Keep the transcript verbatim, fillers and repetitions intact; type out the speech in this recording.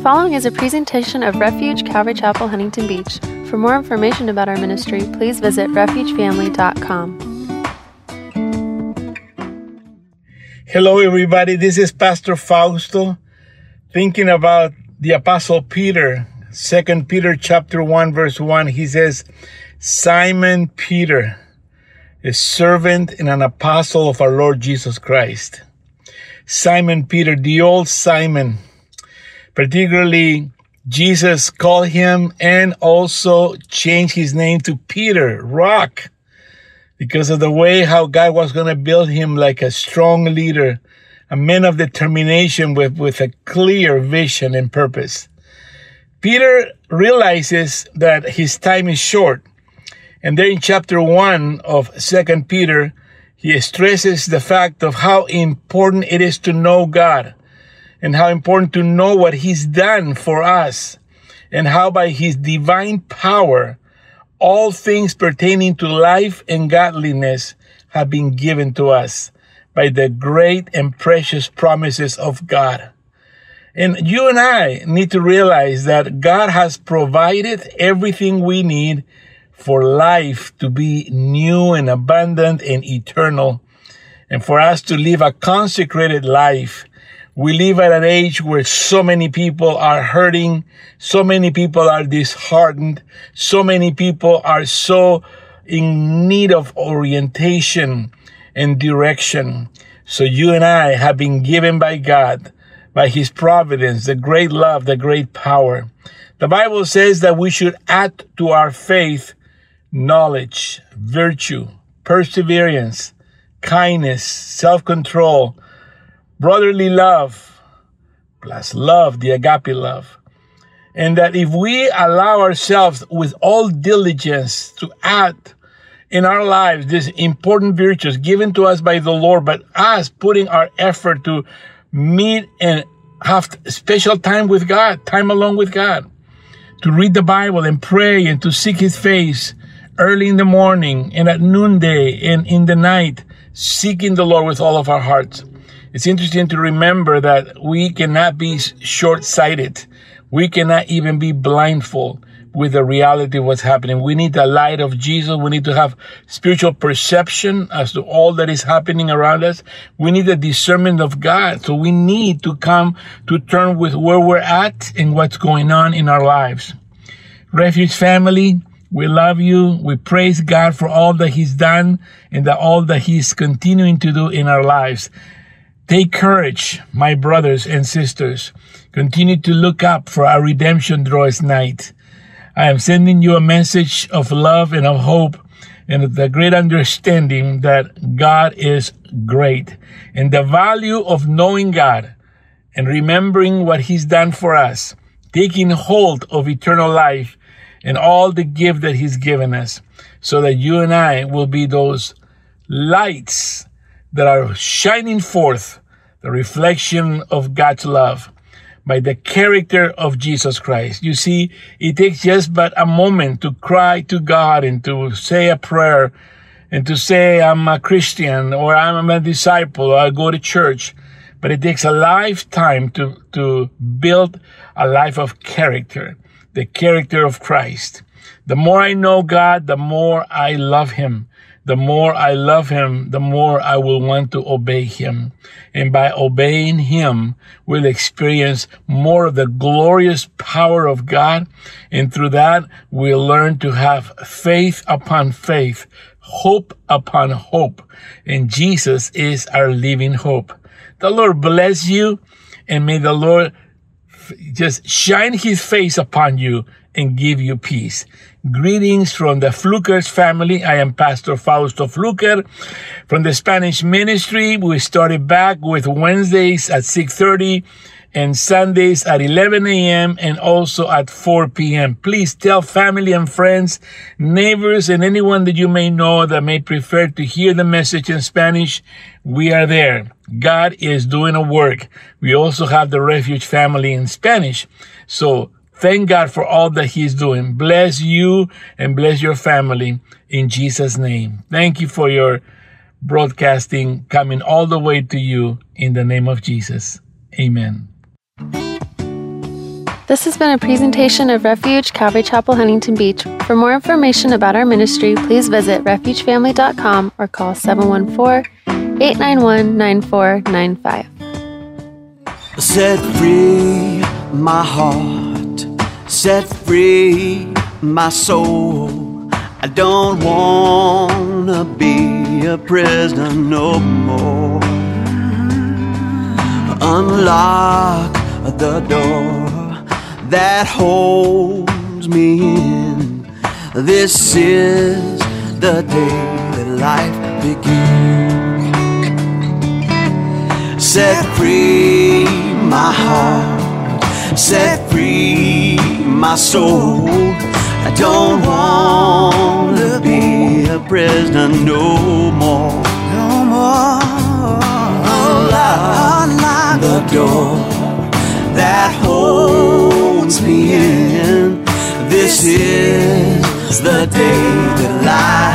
following is a presentation of Refuge Calvary Chapel, Huntington Beach. For more information about our ministry, please visit refuge family dot com. Hello, everybody. This is Pastor Fausto, thinking about the Apostle Peter. Second Peter chapter one, verse one, he says, Simon Peter, a servant and an apostle of our Lord Jesus Christ. Simon Peter, the old Simon. Particularly, Jesus called him and also changed his name to Peter, Rock, because of the way how God was going to build him like a strong leader, a man of determination with, with a clear vision and purpose. Peter realizes that his time is short. And there in chapter one of Second Peter, he stresses the fact of how important it is to know God, and how important to know what he's done for us, and how by his divine power, all things pertaining to life and godliness have been given to us by the great and precious promises of God. And you and I need to realize that God has provided everything we need for life to be new and abundant and eternal, and for us to live a consecrated life. We live at an age where so many people are hurting, so many people are disheartened, so many people are so in need of orientation and direction. So you and I have been given by God, by his providence, the great love, the great power. The Bible says that we should add to our faith knowledge, virtue, perseverance, kindness, self-control, brotherly love, plus love, the agape love. And that if we allow ourselves with all diligence to add in our lives these important virtues given to us by the Lord, but us putting our effort to meet and have special time with God, time alone with God, to read the Bible and pray and to seek his face early in the morning and at noonday and in the night, seeking the Lord with all of our hearts. It's interesting to remember that we cannot be short-sighted. We cannot even be blindfolded with the reality of what's happening. We need the light of Jesus. We need to have spiritual perception as to all that is happening around us. We need the discernment of God. So we need to come to terms with where we're at and what's going on in our lives. Refuge family, we love you. We praise God for all that he's done and that all that he's continuing to do in our lives. Take courage, my brothers and sisters. Continue to look up, for our redemption draws nigh. I am sending you a message of love and of hope and the great understanding that God is great, and the value of knowing God and remembering what he's done for us, taking hold of eternal life and all the gift that he's given us, so that you and I will be those lights that are shining forth the reflection of God's love by the character of Jesus Christ. You see, it takes just but a moment to cry to God and to say a prayer and to say, I'm a Christian, or I'm a disciple, or I go to church. But it takes a lifetime to, to build a life of character, the character of Christ. The more I know God, the more I love him. The more I love him, the more I will want to obey him. And by obeying him, we'll experience more of the glorious power of God. And through that, we'll learn to have faith upon faith, hope upon hope. And Jesus is our living hope. The Lord bless you, and may the Lord just shine his face upon you and give you peace. Greetings from the Flukers family. I am Pastor Fausto Fluker from the Spanish ministry. We started back with Wednesdays at six thirty and Sundays at eleven a.m. and also at four p.m. Please tell family and friends, neighbors, and anyone that you may know that may prefer to hear the message in Spanish. We are there. God is doing a work. We also have the Refuge family in Spanish. So thank God for all that he's doing. Bless you and bless your family in Jesus' name. Thank you for your broadcasting coming all the way to you in the name of Jesus. Amen. This has been a presentation of Refuge Calvary Chapel, Huntington Beach. For more information about our ministry, please visit refuge family dot com or call seven one four, eight nine one, nine four nine five. Set free my heart, set free my soul. I don't wanna be a prisoner no more. Unlock the door that holds me in. This is the day that life begins. Set free my heart, set free my soul. I don't want to be a prisoner no more. No more. Unlock, unlock the door that holds me in. This is the day that life